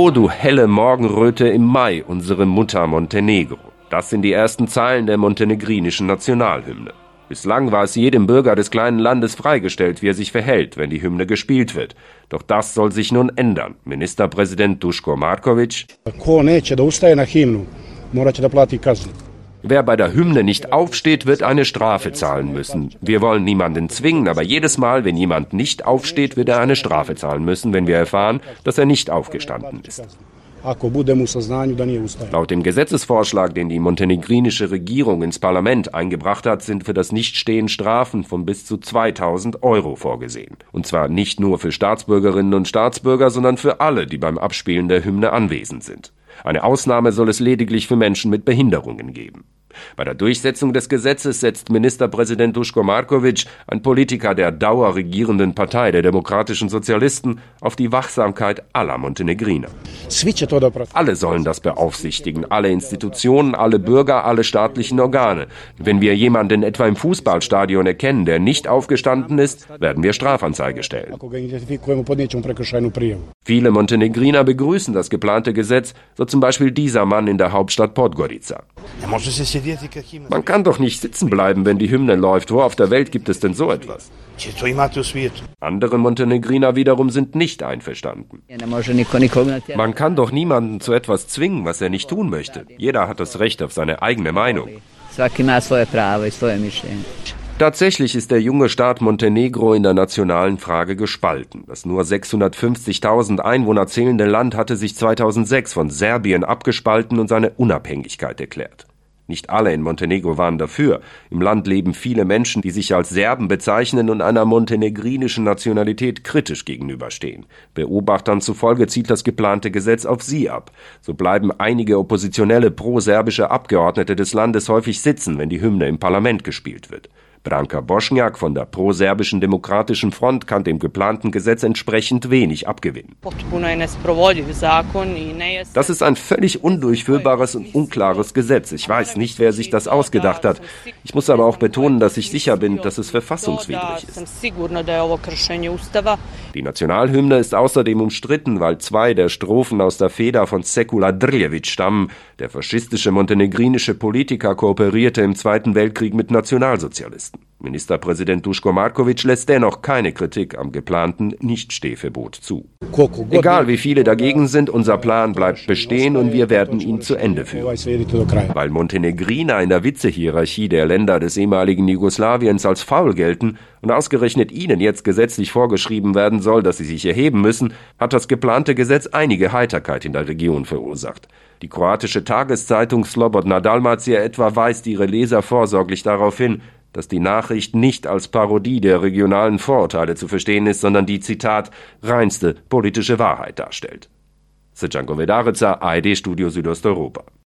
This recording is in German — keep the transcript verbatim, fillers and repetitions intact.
O du helle Morgenröte im Mai, unsere Mutter Montenegro. Das sind die ersten Zeilen der montenegrinischen Nationalhymne. Bislang war es jedem Bürger des kleinen Landes freigestellt, wie er sich verhält, wenn die Hymne gespielt wird. Doch das soll sich nun ändern. Ministerpräsident Duško Marković: Wer bei der Hymne nicht aufsteht, wird eine Strafe zahlen müssen. Wir wollen niemanden zwingen, aber jedes Mal, wenn jemand nicht aufsteht, wird er eine Strafe zahlen müssen, wenn wir erfahren, dass er nicht aufgestanden ist. Laut dem Gesetzesvorschlag, den die montenegrinische Regierung ins Parlament eingebracht hat, sind für das Nichtstehen Strafen von bis zu zweitausend Euro vorgesehen. Und zwar nicht nur für Staatsbürgerinnen und Staatsbürger, sondern für alle, die beim Abspielen der Hymne anwesend sind. Eine Ausnahme soll es lediglich für Menschen mit Behinderungen geben. Bei der Durchsetzung des Gesetzes setzt Ministerpräsident Duško Marković, ein Politiker der dauerregierenden Partei der Demokratischen Sozialisten, auf die Wachsamkeit aller Montenegriner. Alle sollen das beaufsichtigen, alle Institutionen, alle Bürger, alle staatlichen Organe. Wenn wir jemanden etwa im Fußballstadion erkennen, der nicht aufgestanden ist, werden wir Strafanzeige stellen. Viele Montenegriner begrüßen das geplante Gesetz, so zum Beispiel dieser Mann in der Hauptstadt Podgorica. Man kann doch nicht sitzen bleiben, wenn die Hymne läuft. Wo auf der Welt gibt es denn so etwas? Andere Montenegriner wiederum sind nicht einverstanden. Man kann doch niemanden zu etwas zwingen, was er nicht tun möchte. Jeder hat das Recht auf seine eigene Meinung. Tatsächlich ist der junge Staat Montenegro in der nationalen Frage gespalten. Das nur sechshundertfünfzigtausend Einwohner zählende Land hatte sich zweitausendsechs von Serbien abgespalten und seine Unabhängigkeit erklärt. Nicht alle in Montenegro waren dafür. Im Land leben viele Menschen, die sich als Serben bezeichnen und einer montenegrinischen Nationalität kritisch gegenüberstehen. Beobachtern zufolge zielt das geplante Gesetz auf sie ab. So bleiben einige oppositionelle pro-serbische Abgeordnete des Landes häufig sitzen, wenn die Hymne im Parlament gespielt wird. Branka Bošnjak von der pro-serbischen Demokratischen Front kann dem geplanten Gesetz entsprechend wenig abgewinnen. Das ist ein völlig undurchführbares und unklares Gesetz. Ich weiß nicht, wer sich das ausgedacht hat. Ich muss aber auch betonen, dass ich sicher bin, dass es verfassungswidrig ist. Die Nationalhymne ist außerdem umstritten, weil zwei der Strophen aus der Feder von Sekula Drljević stammen. Der faschistische montenegrinische Politiker kooperierte im Zweiten Weltkrieg mit Nationalsozialisten. Ministerpräsident Duško Marković lässt dennoch keine Kritik am geplanten Nichtstehverbot zu. Egal wie viele dagegen sind, unser Plan bleibt bestehen und wir werden ihn zu Ende führen. Weil Montenegriner in der Witzehierarchie der Länder des ehemaligen Jugoslawiens als faul gelten und ausgerechnet ihnen jetzt gesetzlich vorgeschrieben werden soll, dass sie sich erheben müssen, hat das geplante Gesetz einige Heiterkeit in der Region verursacht. Die kroatische Tageszeitung Slobodna Dalmacija etwa weist ihre Leser vorsorglich darauf hin, dass die Nachricht nicht als Parodie der regionalen Vorurteile zu verstehen ist, sondern die, Zitat, reinste politische Wahrheit darstellt. Srđan Govedarica, A R D Studio Südosteuropa.